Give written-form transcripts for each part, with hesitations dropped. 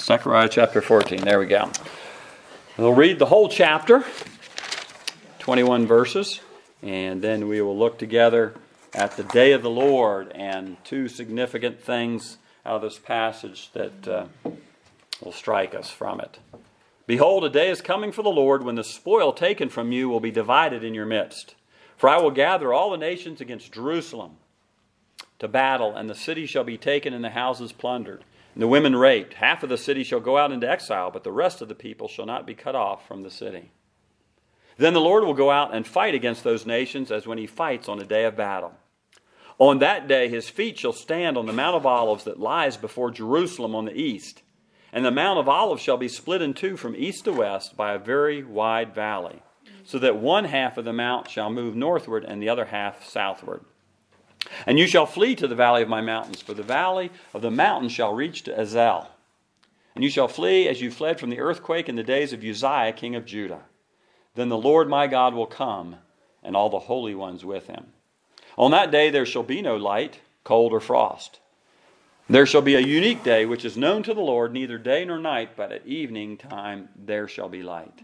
Zechariah chapter 14. There we go. We'll read the whole chapter, 21 verses, and then we will look together at the day of the Lord and two significant things out of this passage that will strike us from it. Behold, a day is coming for the Lord when the spoil taken from you will be divided in your midst. For I will gather all the nations against Jerusalem to battle, and the city shall be taken and the houses plundered, and the women raped. Half of the city shall go out into exile, but the rest of the people shall not be cut off from the city. Then the Lord will go out and fight against those nations as when he fights on a day of battle. On that day his feet shall stand on the Mount of Olives that lies before Jerusalem on the east. And the Mount of Olives shall be split in two from east to west by a very wide valley, so that one half of the mount shall move northward and the other half southward. And you shall flee to the valley of my mountains, for the valley of the mountains shall reach to Azel. And you shall flee as you fled from the earthquake in the days of Uzziah, king of Judah. Then the Lord my God will come, and all the holy ones with him. On that day there shall be no light, cold, or frost. There shall be a unique day which is known to the Lord, neither day nor night, but at evening time there shall be light.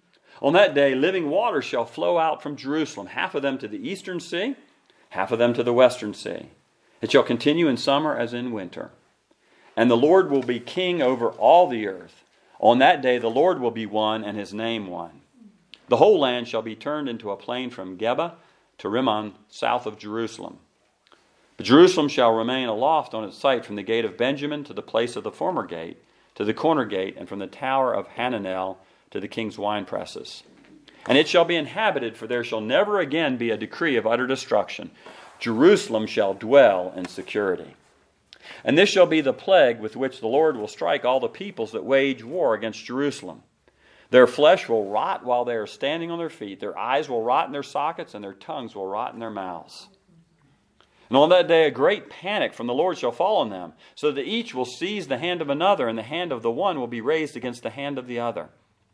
On that day living waters shall flow out from Jerusalem, half of them to the eastern sea, half of them to the western sea. It shall continue in summer as in winter. And the Lord will be king over all the earth. On that day the Lord will be one, and his name one. The whole land shall be turned into a plain from Geba to Rimmon, south of Jerusalem. But Jerusalem shall remain aloft on its site from the gate of Benjamin to the place of the former gate, to the corner gate, and from the tower of Hananel to the king's winepresses. And it shall be inhabited, for there shall never again be a decree of utter destruction. Jerusalem shall dwell in security. And this shall be the plague with which the Lord will strike all the peoples that wage war against Jerusalem. Their flesh will rot while they are standing on their feet. Their eyes will rot in their sockets, and their tongues will rot in their mouths. And on that day a great panic from the Lord shall fall on them, so that each will seize the hand of another, and the hand of the one will be raised against the hand of the other.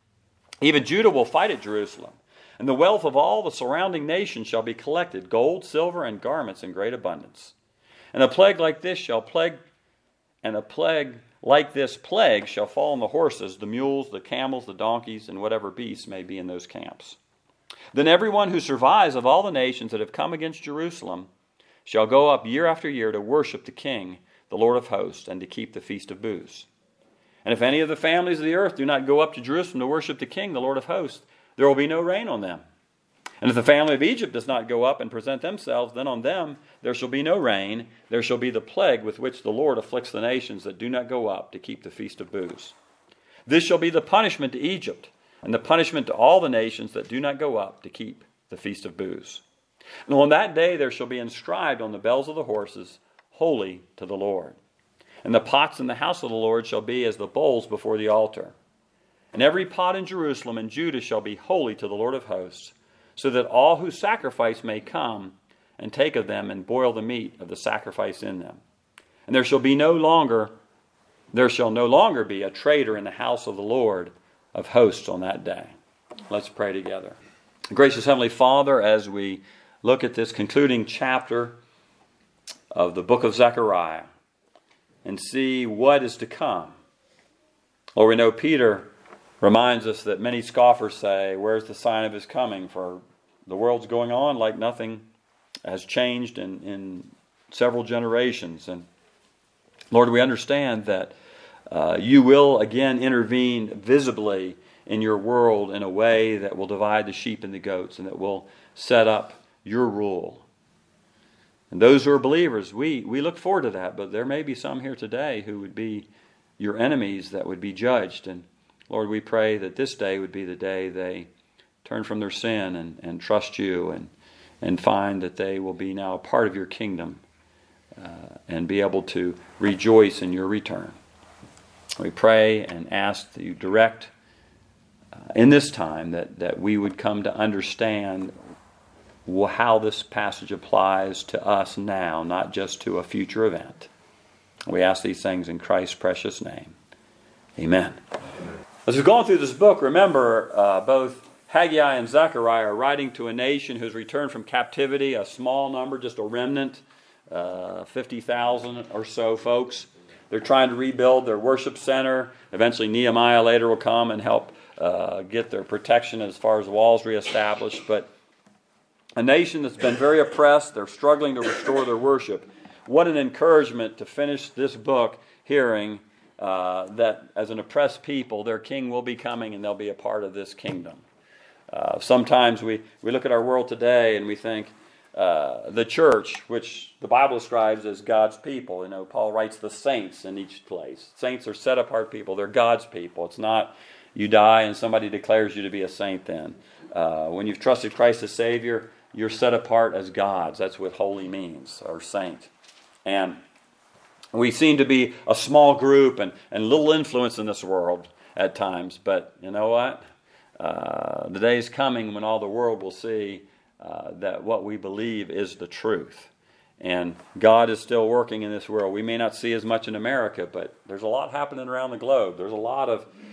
Even Judah will fight at Jerusalem, and the wealth of all the surrounding nations shall be collected, gold, silver, and garments in great abundance. And a plague like this shall fall on the horses, the mules, the camels, the donkeys, and whatever beasts may be in those camps. Then everyone who survives of all the nations that have come against Jerusalem shall go up year after year to worship the King, the Lord of hosts, and to keep the Feast of Booths. And if any of the families of the earth do not go up to Jerusalem to worship the King, the Lord of hosts, there will be no rain on them. And if the family of Egypt does not go up and present themselves, then on them there shall be no rain. There shall be the plague with which the Lord afflicts the nations that do not go up to keep the Feast of Booths. This shall be the punishment to Egypt, and the punishment to all the nations that do not go up to keep the Feast of Booths. And on that day there shall be inscribed on the bells of the horses, Holy to the Lord. And the pots in the house of the Lord shall be as the bowls before the altar. And every pot in Jerusalem and Judah shall be holy to the Lord of hosts, so that all who sacrifice may come and take of them and boil the meat of the sacrifice in them. And there shall no longer be a traitor in the house of the Lord of hosts on that day. Let's pray together. Gracious Heavenly Father, as we look at this concluding chapter of the book of Zechariah and see what is to come. Lord, we know Peter reminds us that many scoffers say, where's the sign of his coming? For the world's going on like nothing has changed in several generations. And Lord, we understand that you will again intervene visibly in your world in a way that will divide the sheep and the goats, and that will set up your rule. And those who are believers, we look forward to that, but there may be some here today who would be your enemies that would be judged. And Lord, we pray that this day would be the day they turn from their sin and trust you and find that they will be now a part of your kingdom and be able to rejoice in your return. We pray and ask that you direct in this time that we would come to understand how this passage applies to us now, not just to a future event. We ask these things in Christ's precious name. Amen. As we've gone through this book, remember both Haggai and Zechariah are writing to a nation who's returned from captivity, a small number, just a remnant, 50,000 or so folks. They're trying to rebuild their worship center. Eventually Nehemiah later will come and help get their protection as far as walls reestablished. But a nation that's been very oppressed, they're struggling to restore their worship. What an encouragement to finish this book hearing that as an oppressed people, their king will be coming and they'll be a part of this kingdom. Sometimes we look at our world today and we think the church, which the Bible describes as God's people. You know, Paul writes the saints in each place. Saints are set apart people. They're God's people. It's not you die and somebody declares you to be a saint then. When you've trusted Christ as Savior, you're set apart as God's. That's what holy means, or saint. And we seem to be a small group and little influence in this world at times. But you know what? The day is coming when all the world will see that what we believe is the truth. And God is still working in this world. We may not see as much in America, but there's a lot happening around the globe. There's a lot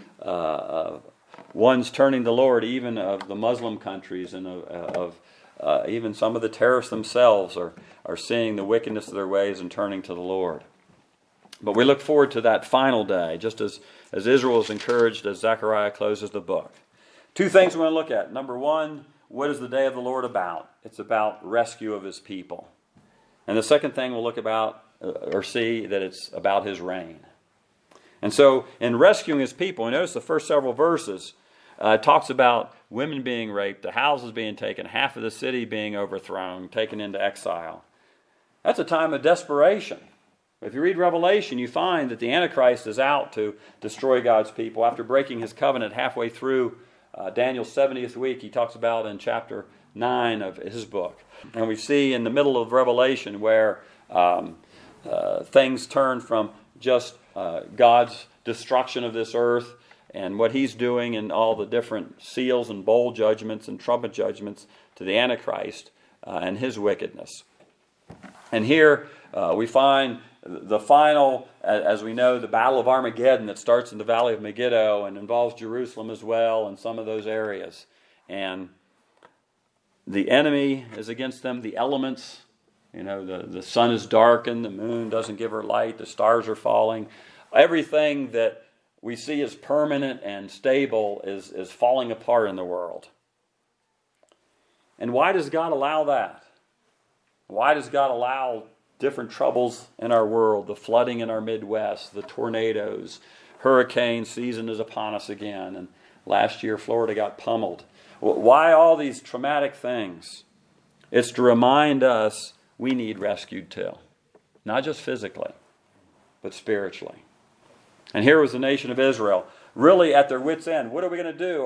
of ones turning to the Lord, even of the Muslim countries and of even some of the terrorists themselves are seeing the wickedness of their ways and turning to the Lord. But we look forward to that final day, just as Israel is encouraged as Zechariah closes the book. Two things we're going to look at. Number one, what is the day of the Lord about? It's about rescue of His people. And the second thing we'll look about or see that it's about His reign. And so in rescuing His people, notice the first several verses talks about women being raped, the houses being taken, half of the city being overthrown, taken into exile. That's a time of desperation. If you read Revelation, you find that the Antichrist is out to destroy God's people. After breaking his covenant halfway through Daniel's 70th week, he talks about in chapter 9 of his book. And we see in the middle of Revelation where things turn from just God's destruction of this earth and what He's doing and all the different seals and bowl judgments and trumpet judgments to the Antichrist and his wickedness. And here we find the final, as we know, the Battle of Armageddon that starts in the Valley of Megiddo and involves Jerusalem as well and some of those areas. And the enemy is against them, the elements. You know, the sun is darkened, the moon doesn't give her light, the stars are falling. Everything that we see as permanent and stable is falling apart in the world. And why does God allow that? Why does God allow different troubles in our world, the flooding in our Midwest, the tornadoes, hurricane season is upon us again, and last year Florida got pummeled. Why all these traumatic things? It's to remind us we need rescued too. Not just physically, but spiritually. And here was the nation of Israel, really at their wits' end. What are we going to do?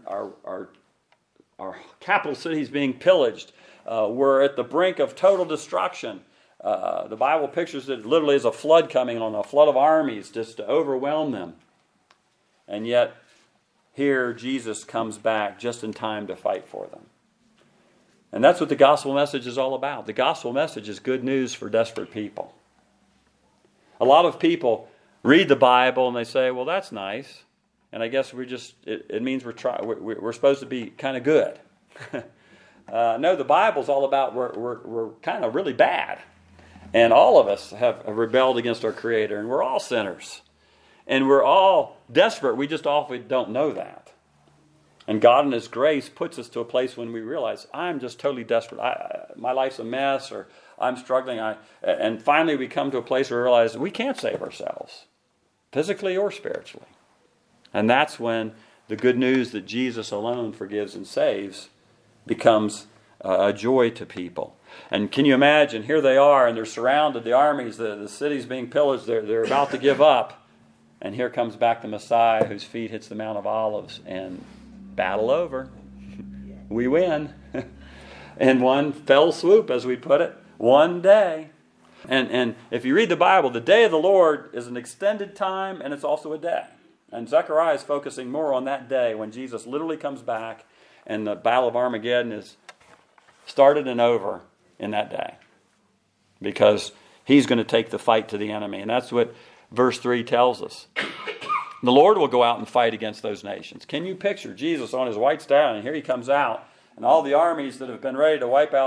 Our capital city is being pillaged. We're at the brink of total destruction. The Bible pictures it literally as a flood coming on, a flood of armies just to overwhelm them. And yet, here Jesus comes back just in time to fight for them. And that's what the gospel message is all about. The gospel message is good news for desperate people. A lot of people read the Bible and they say, well, that's nice. And I guess it means we're supposed to be kind of good. No, the Bible's all about we're kind of really bad. And all of us have rebelled against our Creator, and we're all sinners. And we're all desperate. We just often don't know that. And God in His grace puts us to a place when we realize, I'm just totally desperate. My life's a mess, or I'm struggling. And finally we come to a place where we realize we can't save ourselves, physically or spiritually. And that's when the good news that Jesus alone forgives and saves becomes a joy to people. And can you imagine, here they are, and they're surrounded, the armies, the city's being pillaged, they're about to give up. And here comes back the Messiah whose feet hits the Mount of Olives, and battle over. We win. In one fell swoop, as we put it, one day. And if you read the Bible, the day of the Lord is an extended time, and it's also a day. And Zechariah is focusing more on that day when Jesus literally comes back, and the Battle of Armageddon is started and over in that day, because He's going to take the fight to the enemy. And that's what verse 3 tells us. The Lord will go out and fight against those nations. Can you picture Jesus on His white stallion, and here He comes out, and all the armies that have been ready to wipe out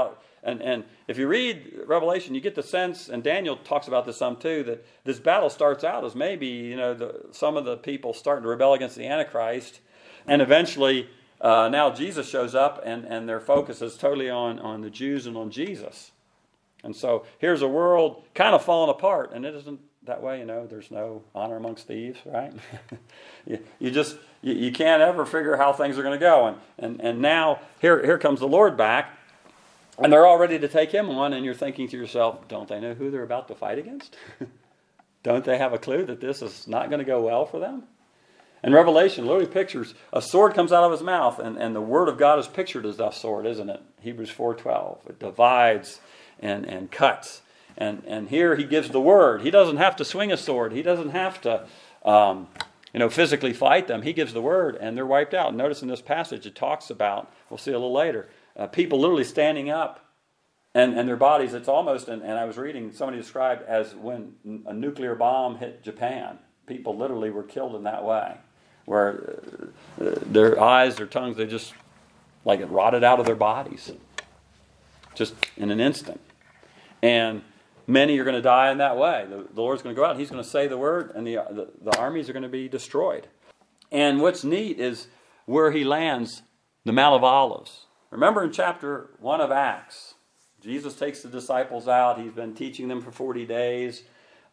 And if you read Revelation, you get the sense, and Daniel talks about this some too, that this battle starts out as maybe, some of the people starting to rebel against the Antichrist, and eventually now Jesus shows up, and their focus is totally on the Jews and on Jesus. And so here's a world kind of falling apart, and it isn't that way, there's no honor amongst thieves, right? you can't ever figure how things are going to go. And now here comes the Lord back, and they're all ready to take him on, and you're thinking to yourself, don't they know who they're about to fight against? Don't they have a clue that this is not going to go well for them? And Revelation literally pictures, a sword comes out of his mouth, and the word of God is pictured as that sword, isn't it? Hebrews 4:12. It divides and cuts. And here he gives the word. He doesn't have to swing a sword. He doesn't have to, physically fight them. He gives the word, and they're wiped out. Notice in this passage it talks about, we'll see a little later, people literally standing up, and their bodies. It's almost, and I was reading, somebody described as when a nuclear bomb hit Japan. People literally were killed in that way, where their eyes, their tongues, they just, like it rotted out of their bodies, just in an instant. And many are going to die in that way. The Lord's going to go out, he's going to say the word, and the armies are going to be destroyed. And what's neat is where he lands, the Mount of Olives. Remember in chapter 1 of Acts, Jesus takes the disciples out. He's been teaching them for 40 days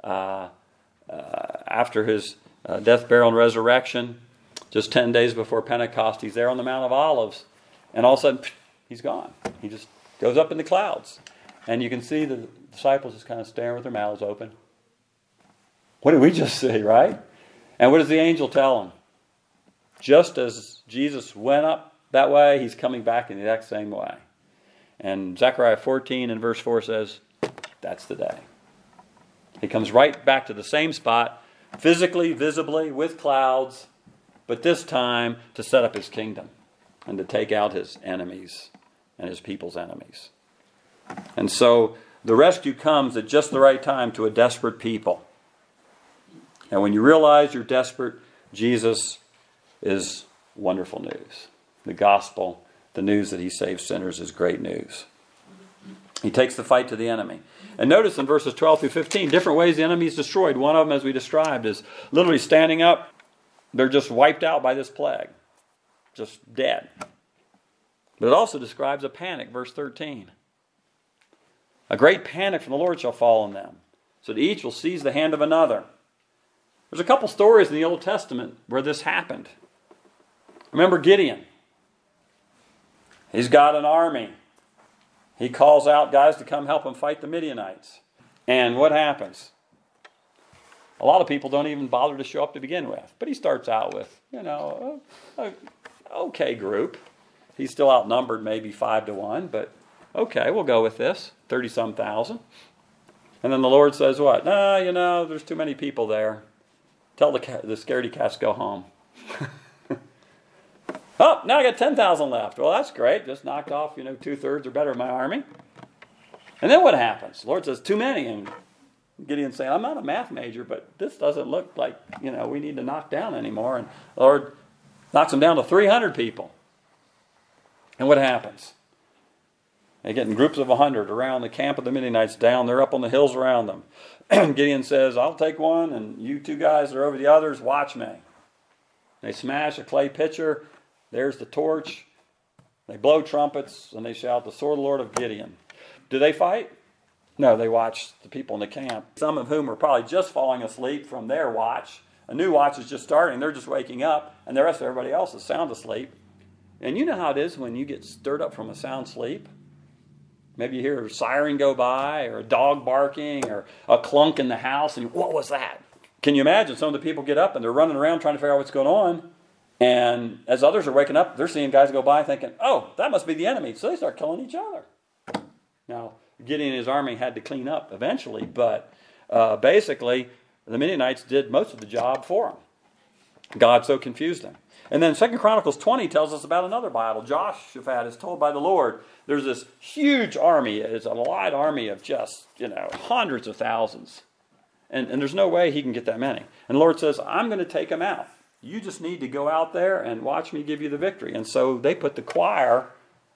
after his death, burial, and resurrection. Just 10 days before Pentecost, he's there on the Mount of Olives. And all of a sudden, he's gone. He just goes up in the clouds. And you can see the disciples just kind of staring with their mouths open. What did we just see, right? And what does the angel tell them? Just as Jesus went up that way, he's coming back in the exact same way. And Zechariah 14 and verse 4 says, that's the day. He comes right back to the same spot, physically, visibly, with clouds, but this time to set up his kingdom and to take out his enemies and his people's enemies. And so the rescue comes at just the right time to a desperate people. And when you realize you're desperate, Jesus is wonderful news. The gospel, the news that he saves sinners, is great news. He takes the fight to the enemy. And notice in verses 12 through 15, different ways the enemy is destroyed. One of them, as we described, is literally standing up. They're just wiped out by this plague. Just dead. But it also describes a panic, verse 13. A great panic from the Lord shall fall on them, so that each will seize the hand of another. There's a couple stories in the Old Testament where this happened. Remember Gideon. He's got an army. He calls out guys to come help him fight the Midianites. And what happens? A lot of people don't even bother to show up to begin with. But he starts out with, an okay group. He's still outnumbered maybe 5-1, but okay, we'll go with this. 30-some thousand. And then the Lord says what? No, there's too many people there. Tell the scaredy cats to go home. Oh, now I got 10,000 left. Well, that's great. Just knocked off, 2/3 or better of my army. And then what happens? The Lord says, too many. And Gideon's saying, I'm not a math major, but this doesn't look like, we need to knock down anymore. And the Lord knocks them down to 300 people. And what happens? They get in groups of 100 around the camp of the Midianites down. They're up on the hills around them. Gideon says, I'll take one, and you two guys that are over the others, watch me. They smash a clay pitcher. There's the torch. They blow trumpets, and they shout, the sword of the Lord of Gideon. Do they fight? No, they watch the people in the camp, some of whom are probably just falling asleep from their watch. A new watch is just starting. They're just waking up, and the rest of everybody else is sound asleep. And you know how it is when you get stirred up from a sound sleep. Maybe you hear a siren go by, or a dog barking, or a clunk in the house, and what was that? Can you imagine? Some of the people get up, and they're running around trying to figure out what's going on. And as others are waking up, they're seeing guys go by thinking, oh, that must be the enemy. So they start killing each other. Now, Gideon and his army had to clean up eventually, but basically, the Midianites did most of the job for them. God so confused them. And then 2 Chronicles 20 tells us about another battle. Jehoshaphat is told by the Lord, there's this huge army. It's a allied army of just, hundreds of thousands. And there's no way he can get that many. And the Lord says, I'm going to take them out. You just need to go out there and watch me give you the victory. And so they put the choir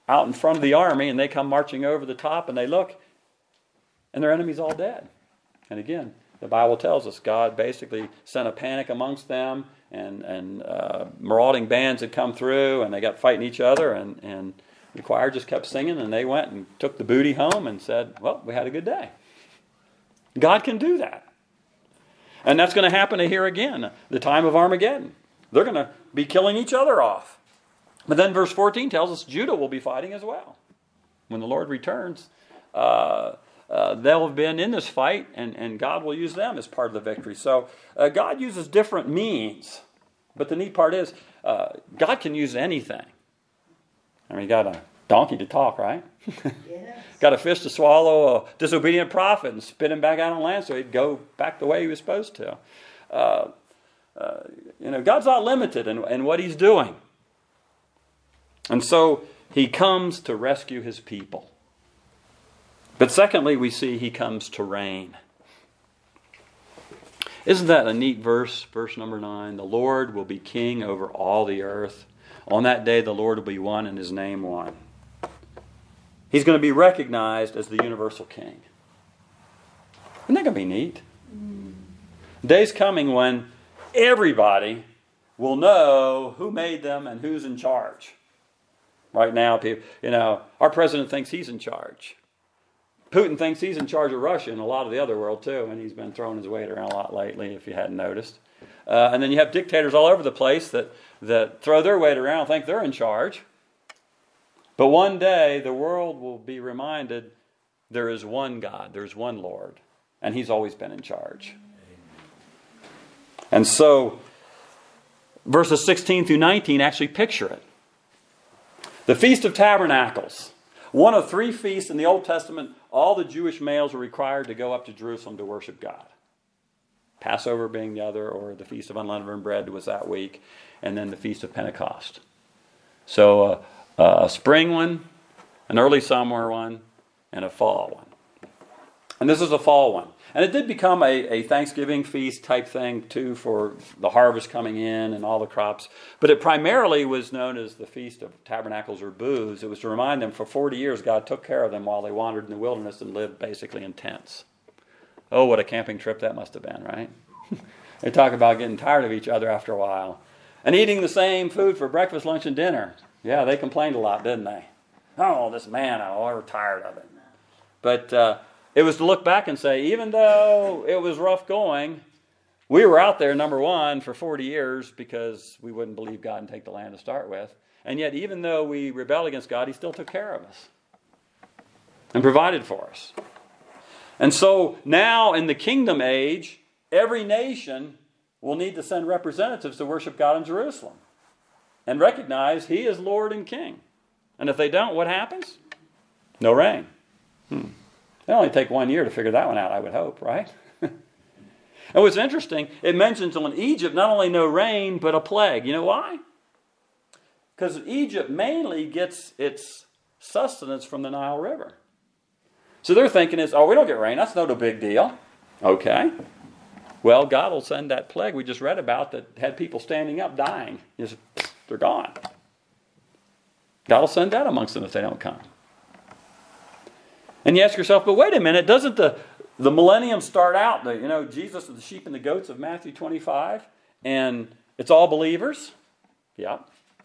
out in front of the army, and they come marching over the top, and they look, and their enemy's all dead. And again, the Bible tells us God basically sent a panic amongst them, and marauding bands had come through, and they got fighting each other, and the choir just kept singing, and they went and took the booty home and said, well, we had a good day. God can do that. And that's going to happen here again, the time of Armageddon. They're going to be killing each other off. But then verse 14 tells us Judah will be fighting as well. When the Lord returns, they'll have been in this fight, and God will use them as part of the victory. So God uses different means. But the neat part is, God can use anything. I mean, you got a donkey to talk, right? Yes. Got a fish to swallow a disobedient prophet and spit him back out on land so he'd go back the way he was supposed to. God's not limited in what he's doing. And so he comes to rescue his people. But secondly, we see he comes to reign. Isn't that a neat verse? Verse number 9. The Lord will be king over all the earth. On that day, the Lord will be one and his name one. He's going to be recognized as the universal king. Isn't that going to be neat? The day's coming when everybody will know who made them and who's in charge. Right now, our president thinks he's in charge. Putin thinks he's in charge of Russia and a lot of the other world too, and he's been throwing his weight around a lot lately, if you hadn't noticed. And then you have dictators all over the place that throw their weight around and think they're in charge. But one day, the world will be reminded there is one God, there's one Lord, and he's always been in charge. And so, verses 16 through 19 actually picture it. The Feast of Tabernacles, one of 3 feasts in the Old Testament, all the Jewish males were required to go up to Jerusalem to worship God. Passover being the other, or the Feast of Unleavened Bread was that week, and then the Feast of Pentecost. So a spring one, an early summer one, and a fall one. And this is a fall one. And it did become a Thanksgiving feast type thing too, for the harvest coming in and all the crops. But it primarily was known as the Feast of Tabernacles or Booths. It was to remind them for 40 years God took care of them while they wandered in the wilderness and lived basically in tents. Oh, what a camping trip that must have been, right? They talk about getting tired of each other after a while. And eating the same food for breakfast, lunch, and dinner. Yeah, they complained a lot, didn't they? Oh, this manna, we're tired of it. But it was to look back and say, even though it was rough going, we were out there, number one, for 40 years because we wouldn't believe God and take the land to start with. And yet, even though we rebelled against God, he still took care of us and provided for us. And so now in the kingdom age, every nation will need to send representatives to worship God in Jerusalem and recognize he is Lord and King. And if they don't, what happens? No rain. It'll only take 1 year to figure that one out, I would hope, right? And what's interesting, it mentions in Egypt not only no rain, but a plague. You know why? Because Egypt mainly gets its sustenance from the Nile River. So their thinking is, we don't get rain, that's not a big deal. Okay. Well, God will send that plague we just read about that had people standing up dying. They're gone. God will send that amongst them if they don't come. And you ask yourself, but wait a minute, doesn't the millennium start out, Jesus is the sheep and the goats of Matthew 25, and it's all believers? Yeah.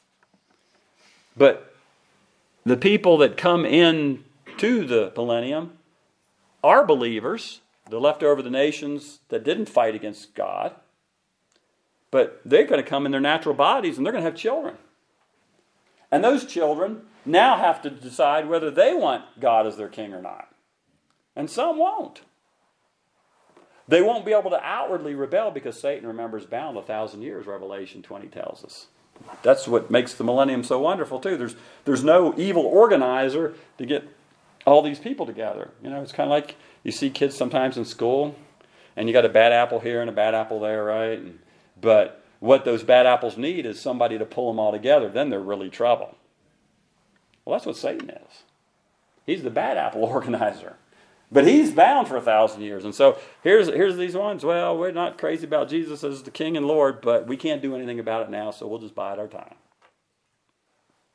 But the people that come in to the millennium are believers. They're left over the nations that didn't fight against God. But they're going to come in their natural bodies, and they're going to have children. And those children now have to decide whether they want God as their king or not. And some won't. They won't be able to outwardly rebel because Satan, remember, is bound 1,000 years, Revelation 20 tells us. That's what makes the millennium so wonderful, too. There's no evil organizer to get all these people together. It's kind of like you see kids sometimes in school, and you got a bad apple here and a bad apple there, right? But what those bad apples need is somebody to pull them all together. Then they're really trouble. Well, that's what Satan is. He's the bad apple organizer. But he's bound for 1,000 years. And so here's these ones. Well, we're not crazy about Jesus as the King and Lord, but we can't do anything about it now, so we'll just bide our time.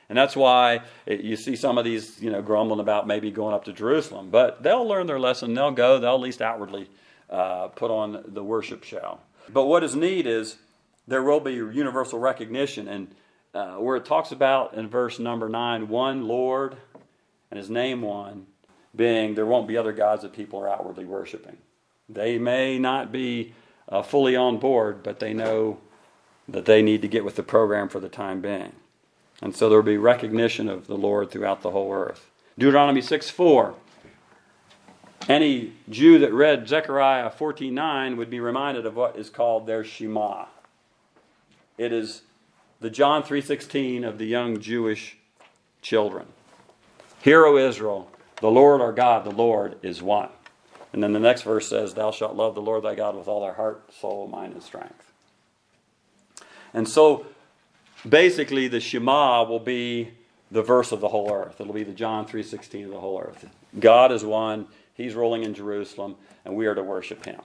And that's why you see some of these, grumbling about maybe going up to Jerusalem. But they'll learn their lesson. They'll go. They'll at least outwardly put on the worship show. But what is neat is there will be universal recognition. And where it talks about in verse number 9, one Lord and his name one, being there won't be other gods that people are outwardly worshiping. They may not be fully on board, but they know that they need to get with the program for the time being. And so there will be recognition of the Lord throughout the whole earth. Deuteronomy 6:4. Any Jew that read Zechariah 14:9 would be reminded of what is called their Shema. It is the John 3:16 of the young Jewish children. Hear, O Israel, the Lord our God, the Lord is one. And then the next verse says, thou shalt love the Lord thy God with all thy heart, soul, mind, and strength. And so, basically, the Shema will be the verse of the whole earth. It'll be the John 3:16 of the whole earth. God is one. He's ruling in Jerusalem, and we are to worship him.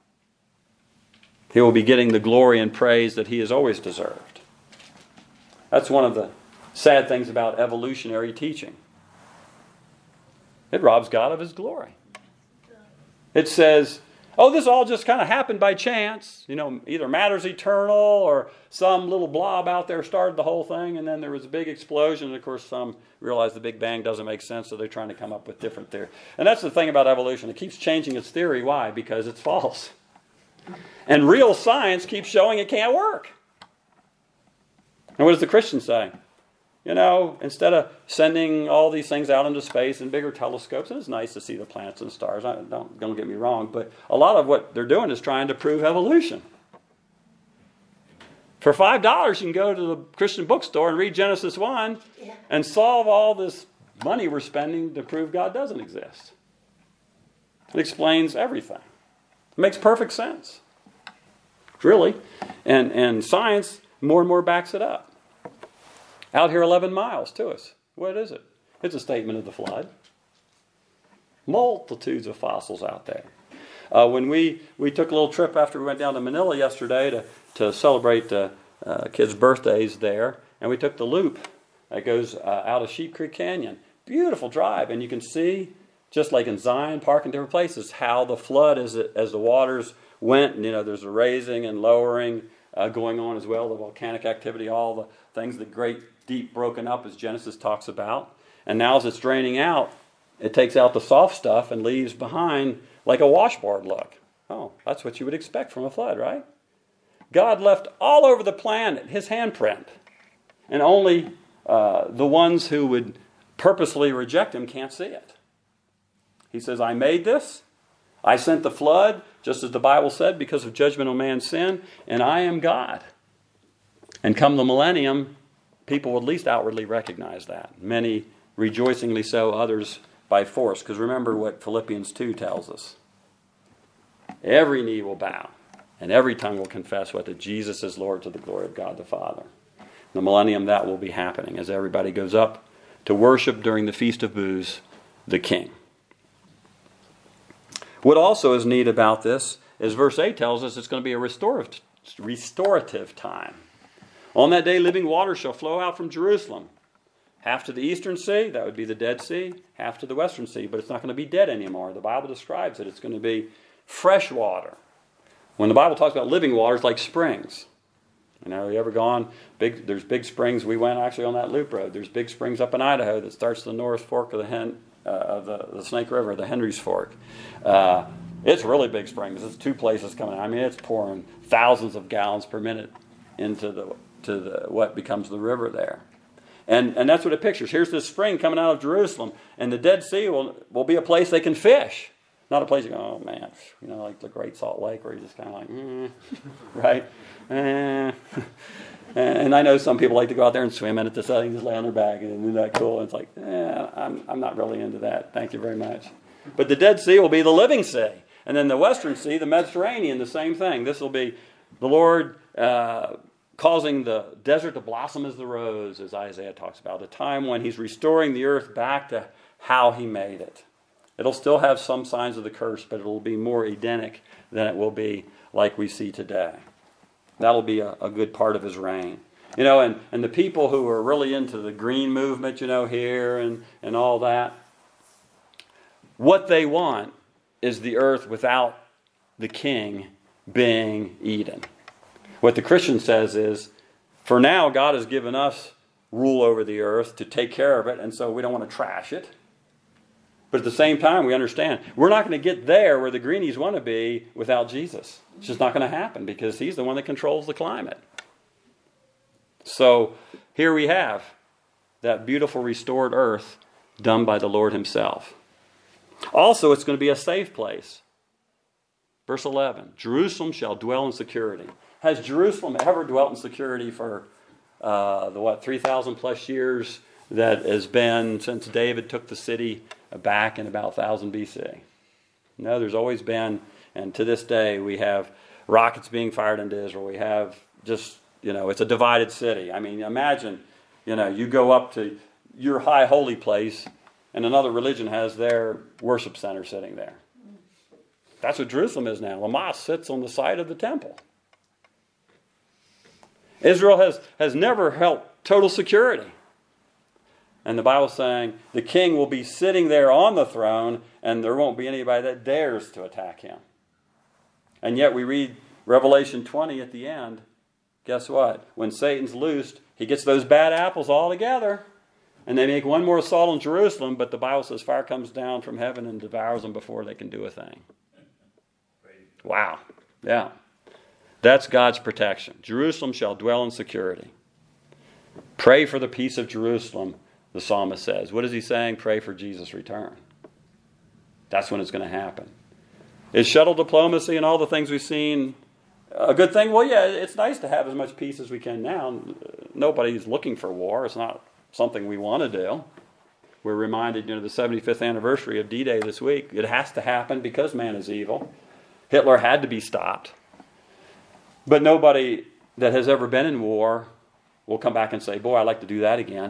He will be getting the glory and praise that he has always deserved. That's one of the sad things about evolutionary teaching. It robs God of his glory. It says, this all just kind of happened by chance. Either matter's eternal or some little blob out there started the whole thing, and then there was a big explosion. And of course, some realize the Big Bang doesn't make sense, so they're trying to come up with different theories. And that's the thing about evolution. It keeps changing its theory. Why? Because it's false. And real science keeps showing it can't work. And what does the Christian say? Instead of sending all these things out into space in bigger telescopes, and it's nice to see the planets and stars, don't get me wrong, but a lot of what they're doing is trying to prove evolution. For $5, you can go to the Christian bookstore and read Genesis 1 and solve all this money we're spending to prove God doesn't exist. It explains everything. It makes perfect sense. Really. And science more and more backs it up. Out here 11 miles to us. What is it? It's a statement of the flood. Multitudes of fossils out there. When we took a little trip after we went down to Manila yesterday to celebrate kids' birthdays there, and we took the loop that goes out of Sheep Creek Canyon. Beautiful drive, and you can see, just like in Zion Park and different places, how the flood, as the waters went, there's a raising and lowering going on as well, the volcanic activity, all the things, the great deep broken up as Genesis talks about. And now as it's draining out, it takes out the soft stuff and leaves behind like a washboard look. Oh, that's what you would expect from a flood, right? God left all over the planet his handprint. And only the ones who would purposely reject him can't see it. He says, I made this. I sent the flood, just as the Bible said, because of judgment on man's sin, and I am God. And come the millennium, people will at least outwardly recognize that. Many rejoicingly so, others by force. Because remember what Philippians 2 tells us. Every knee will bow, and every tongue will confess that Jesus is Lord to the glory of God the Father. In the millennium, that will be happening as everybody goes up to worship during the Feast of Booths, the King. What also is neat about this is verse 8 tells us it's going to be a restorative time. On that day, living water shall flow out from Jerusalem. Half to the eastern sea, that would be the Dead Sea, half to the western sea, but it's not going to be dead anymore. The Bible describes it. It's going to be fresh water. When the Bible talks about living waters, like springs. You ever gone? There's big springs. We went actually on that loop road. There's big springs up in Idaho that starts the North Fork of the Snake River, the Henry's Fork. It's really big springs. It's two places coming out. It's pouring thousands of gallons per minute into the what becomes the river there. And that's what it pictures. Here's this spring coming out of Jerusalem, and the Dead Sea will be a place they can fish. Not a place you go, oh man, like the Great Salt Lake where you're just kind of like, right? And I know some people like to go out there and swim in it, just lay on their back, and isn't that cool? And it's like, I'm not really into that. Thank you very much. But the Dead Sea will be the living sea. And then the Western Sea, the Mediterranean, the same thing. This will be the Lord causing the desert to blossom as the rose, as Isaiah talks about, a time when he's restoring the earth back to how he made it. It'll still have some signs of the curse, but it'll be more Edenic than it will be like we see today. That'll be a good part of his reign. And the people who are really into the green movement, here and all that, what they want is the earth without the king being Eden. What the Christian says is, for now, God has given us rule over the earth to take care of it, and so we don't want to trash it. But at the same time, we understand we're not going to get there where the greenies want to be without Jesus. It's just not going to happen because he's the one that controls the climate. So here we have that beautiful restored earth done by the Lord himself. Also, it's going to be a safe place. Verse 11, Jerusalem shall dwell in security. Has Jerusalem ever dwelt in security for 3,000 plus years that has been since David took the city back in about 1000 BC? No, there's always been, and to this day we have rockets being fired into Israel. We have just, it's a divided city. I mean, imagine, you go up to your high holy place and another religion has their worship center sitting there. That's what Jerusalem is now. The mosque sits on the site of the temple. Israel has never held total security. And the Bible's saying the king will be sitting there on the throne and there won't be anybody that dares to attack him. And yet we read Revelation 20 at the end. Guess what? When Satan's loosed, he gets those bad apples all together. And they make one more assault on Jerusalem, but the Bible says fire comes down from heaven and devours them before they can do a thing. Wow. Yeah. That's God's protection. Jerusalem shall dwell in security. Pray for the peace of Jerusalem, the psalmist says. What is he saying? Pray for Jesus' return. That's when it's going to happen. Is shuttle diplomacy and all the things we've seen a good thing? Well, yeah, it's nice to have as much peace as we can now. Nobody's looking for war. It's not something we want to do. We're reminded, the 75th anniversary of D-Day this week. It has to happen because man is evil. Hitler had to be stopped. But nobody that has ever been in war will come back and say, boy, I'd like to do that again.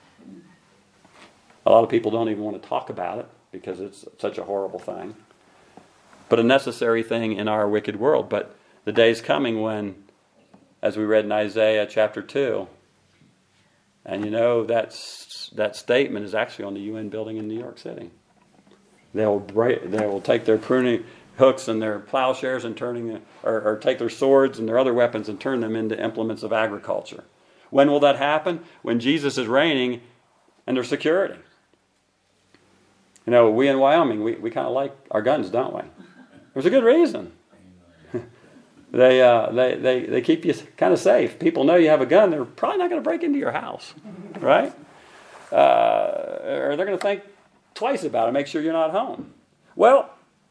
A lot of people don't even want to talk about it because it's such a horrible thing. But a necessary thing in our wicked world. But the day's coming when, as we read in Isaiah chapter 2, and that statement is actually on the UN building in New York City. They will take their pruning hooks and their plowshares and or take their swords and their other weapons and turn them into implements of agriculture. When will that happen? When Jesus is reigning and there's security. We in Wyoming, we kind of like our guns, don't we? There's a good reason. They keep you kind of safe. People know you have a gun. They're probably not going to break into your house, right? Or they're going to think twice about it, make sure you're not home. Well,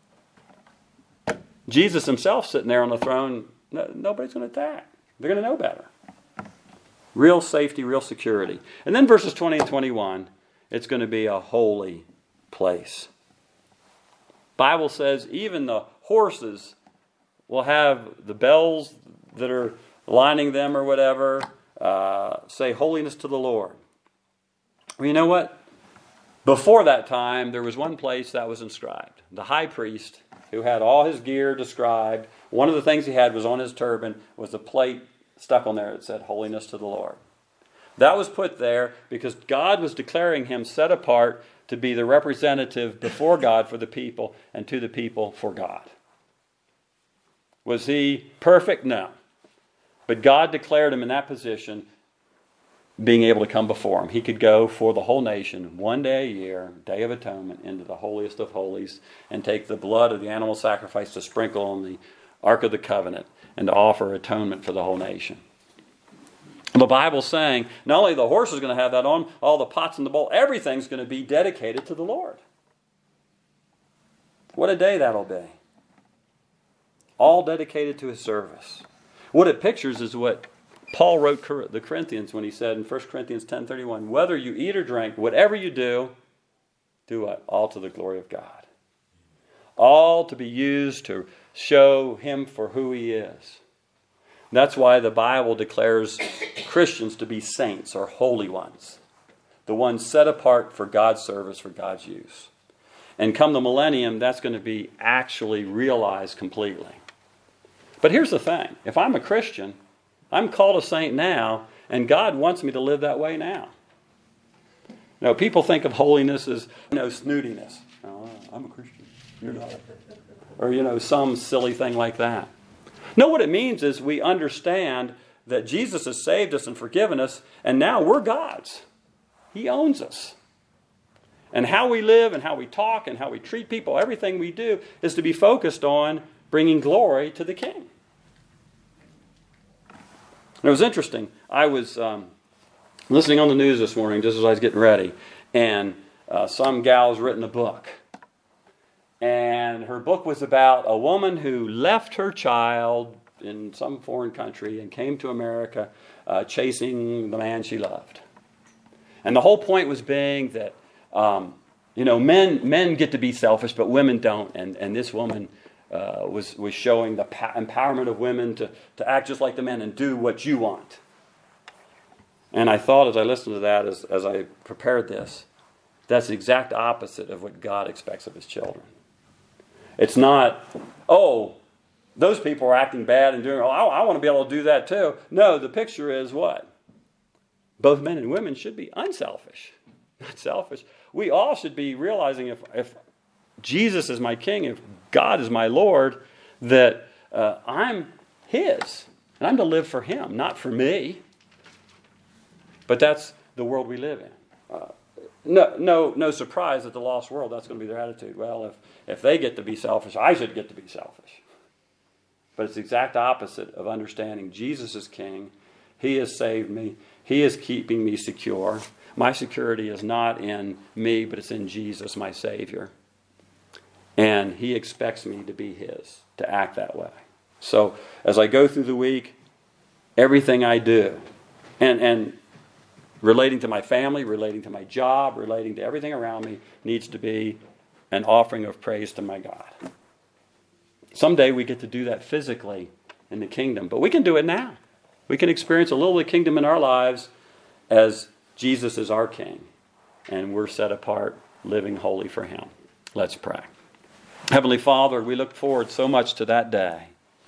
Jesus himself sitting there on the throne, nobody's going to attack. They're going to know better. Real safety, real security. And then verses 20 and 21, it's going to be a holy place. Bible says even the horses will have the bells that are lining them or whatever, say holiness to the Lord. Well, you know what? Before that time, there was one place that was inscribed. The high priest, who had all his gear described, one of the things he had was on his turban, was a plate stuck on there that said, holiness to the Lord. That was put there because God was declaring him set apart to be the representative before God for the people and to the people for God. Was he perfect? No. But God declared him in that position, being able to come before him. He could go for the whole nation one day a year, Day of Atonement, into the holiest of holies and take the blood of the animal sacrifice to sprinkle on the Ark of the Covenant and to offer atonement for the whole nation. The Bible's saying not only the horse is going to have that on, all the pots in the bowl, everything's going to be dedicated to the Lord. What a day that'll be. All dedicated to his service. What it pictures is what Paul wrote the Corinthians when he said in 1 Corinthians 10:31, whether you eat or drink, whatever you do what? All to the glory of God. All to be used to show him for who he is. That's why the Bible declares Christians to be saints or holy ones. The ones set apart for God's service, for God's use. And come the millennium, that's going to be actually realized completely. But here's the thing. If I'm a Christian, I'm called a saint now, And God wants me to live that way now. Now, people think of holiness as, snootiness. Oh, I'm a Christian. You're not. Or, some silly thing like that. No, what it means is we understand that Jesus has saved us and forgiven us, and now we're God's. He owns us. And how we live and how we talk and how we treat people, everything we do is to be focused on bringing glory to the King. And it was interesting. I was listening on the news this morning just as I was getting ready, and some gal's written a book. And her book was about a woman who left her child in some foreign country and came to America chasing the man she loved. And the whole point was being that, men get to be selfish, but women don't. And this woman was showing the empowerment of women to act just like the men and do what you want. And I thought as I listened to that, as I prepared this, that's the exact opposite of what God expects of His children. It's not, those people are acting bad and doing, I want to be able to do that too. No, the picture is what? Both men and women should be unselfish, not selfish. We all should be realizing if Jesus is my King, if God is my Lord, that I'm His. And I'm to live for Him, not for me. But that's the world we live in. No surprise that the lost world, that's going to be their attitude. Well, if they get to be selfish, I should get to be selfish. But it's the exact opposite of understanding Jesus is King. He has saved me. He is keeping me secure. My security is not in me, but it's in Jesus, my Savior. And He expects me to be His, to act that way. So as I go through the week, everything I do, and relating to my family, relating to my job, relating to everything around me, needs to be an offering of praise to my God. Someday we get to do that physically in the kingdom, but we can do it now. We can experience a little of the kingdom in our lives as Jesus is our King, and we're set apart, living holy for Him. Let's pray. Heavenly Father, we look forward so much to that day.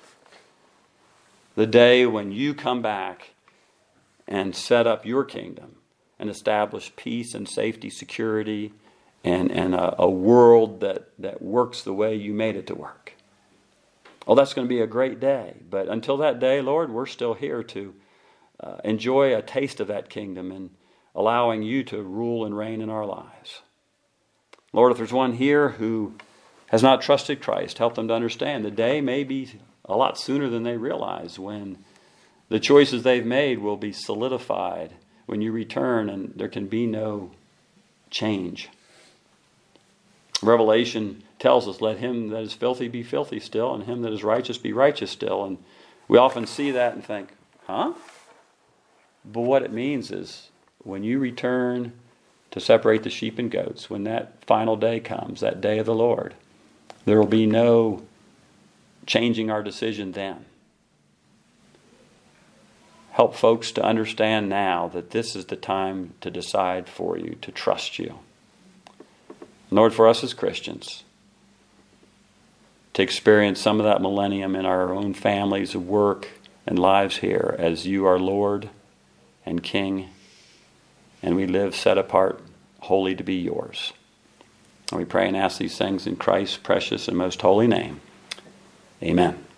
The day when You come back and set up Your kingdom and establish peace and safety, security, and a world that works the way You made it to work. Oh, that's going to be a great day. But until that day, Lord, we're still here to enjoy a taste of that kingdom and allowing You to rule and reign in our lives. Lord, if there's one here who has not trusted Christ, help them to understand the day may be a lot sooner than they realize when the choices they've made will be solidified when You return and there can be no change. Revelation tells us, let him that is filthy be filthy still, and him that is righteous be righteous still. And we often see that and think, huh? But what it means is when You return to separate the sheep and goats, when that final day comes, that day of the Lord, there will be no changing our decision then. Help folks to understand now that this is the time to decide for You, to trust You. Lord, for us as Christians, to experience some of that millennium in our own families of work and lives here as You are Lord and King, and we live set apart, holy to be Yours. And we pray and ask these things in Christ's precious and most holy name. Amen.